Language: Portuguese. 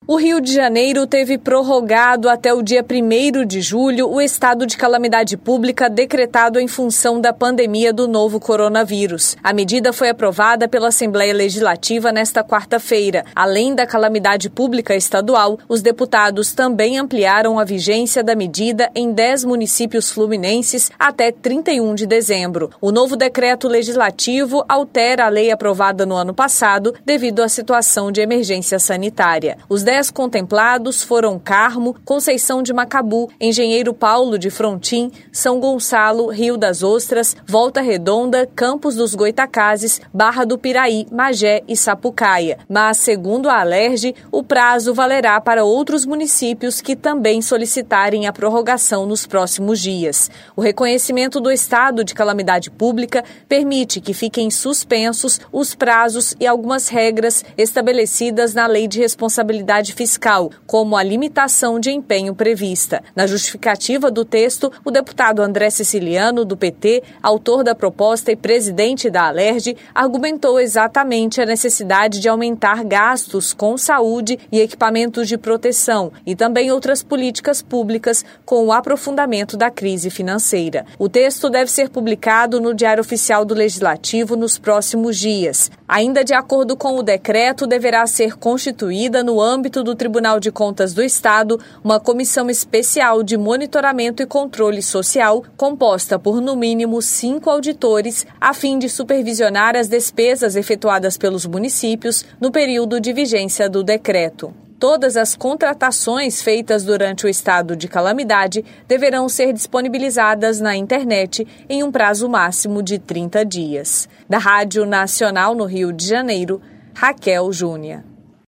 O Rio de Janeiro teve prorrogado até o dia 1º de julho o estado de calamidade pública decretado em função da pandemia do novo coronavírus. A medida foi aprovada pela Assembleia Legislativa nesta quarta-feira. Além da calamidade pública estadual, os deputados também ampliaram a vigência da medida em 10 municípios fluminenses até 31 de dezembro. O novo decreto legislativo altera a lei aprovada no ano passado devido à situação de emergência sanitária. Os 10 contemplados foram Carmo, Conceição de Macabu, Engenheiro Paulo de Frontin, São Gonçalo, Rio das Ostras, Volta Redonda, Campos dos Goitacazes, Barra do Piraí, Magé e Sapucaia. Mas, segundo a Alerj, o prazo valerá para outros municípios que também solicitarem a prorrogação nos próximos dias. O reconhecimento do estado de calamidade pública permite que fiquem suspensos os prazos e algumas regras estabelecidas na Lei de Responsabilidade Fiscal, como a limitação de empenho prevista. Na justificativa do texto, o deputado André Siciliano, do PT, autor da proposta e presidente da Alerj, argumentou exatamente a necessidade de aumentar gastos com saúde e equipamentos de proteção e também outras políticas públicas com o aprofundamento da crise financeira. O texto deve ser publicado no Diário Oficial do Legislativo nos próximos dias. Ainda de acordo com o decreto, deverá ser constituída no âmbito do Tribunal de Contas do Estado uma comissão especial de monitoramento e controle social, composta por no mínimo 5 auditores, a fim de supervisionar as despesas efetuadas pelos municípios no período de vigência do decreto. Todas as contratações feitas durante o estado de calamidade deverão ser disponibilizadas na internet em um prazo máximo de 30 dias. Da Rádio Nacional no Rio de Janeiro, Raquel Júnior.